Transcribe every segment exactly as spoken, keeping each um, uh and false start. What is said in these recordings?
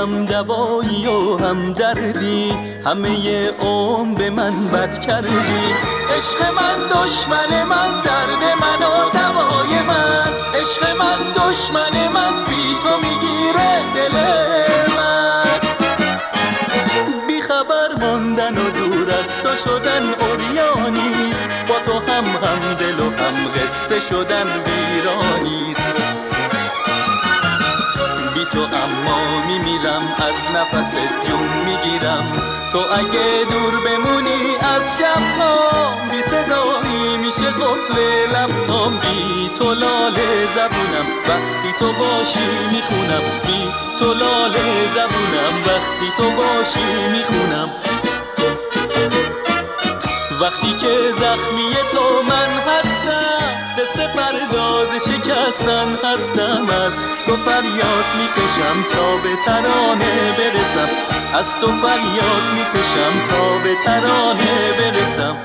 هم دوایی و هم دردی، همه عمر به من بد کردی. عشق من دشمن من، درد من و دوای من. عشق من دشمن من، بی تو میگیره دل من. بی خبر ماندن و دور از تو شدن عریانیست، با تو هم هم دل و هم قصه شدن ویرانیست. بی تو اما میمیرم، از نفس جون میگیرم. تو اگه دور بمونی از شبها، بی صدایی میشه قفل لبام. بی تو لاله زبونم، وقتی تو باشی میخونم. بی تو لاله زبونم، وقتی تو باشی میخونم. وقتی که زخمی تو من هستم، قصه پرداز شکستن هستم. از تو فریاد میکشم تا به ترانه برسم. از تو فریاد میکشم تا به ترانه برسم.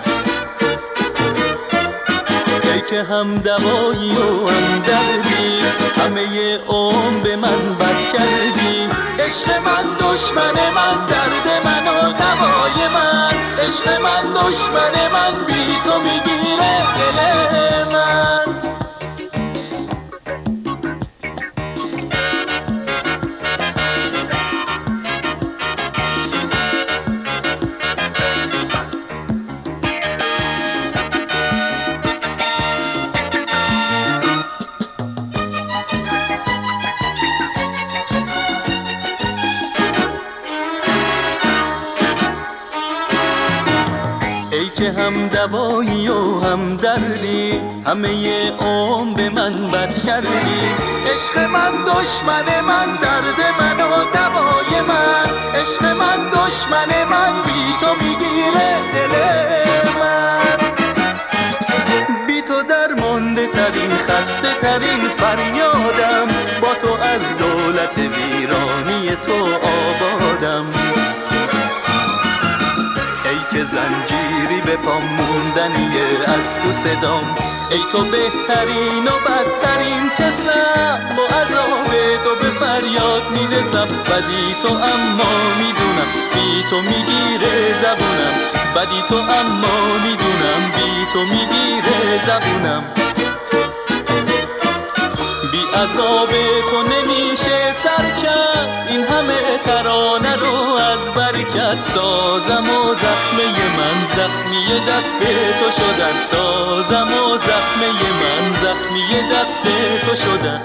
ای که هم دوایی و هم دردی، همه عمر به من بد کردی. عشق من دشمن من، درد من و دوای من. عشق من دشمن من، بی تو میگیره دل من. ای که هم دوایی و هم دردی، همه عمر به من بد کردی. عشق من دشمن من، درد من و دوای من. عشق من دشمن من، بی تو میگیره دل من. بی تو درمانده ترین، خسته ترین فریادم. با تو از دولت ویرانی تو آبادم. ای که زنجیری به پام موندنیه از تو صدام. ای تو بهترین و بدترین کسم، با عذاب تو به فریاد میرسم. بدی تو اما میدونم، بی تو میگیره زبونم. بدی تو اما میدونم، بی تو میگیره زبونم. بی عذاب تو نمیشه سر کرد این همه ترانه رو از برکت. سازم و زخمه من، زخمی دست تو شدن. سازم و زخمه من، زخمی دست تو شدن.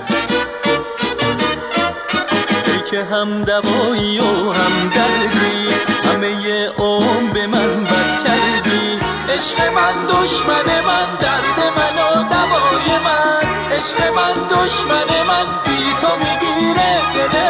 ای که هم دوایی و هم دردی، همه عمر به من بد کردی. عشق من دشمن من، درد من و دوای من. عشق من دشمن من، بی تو میگیره دل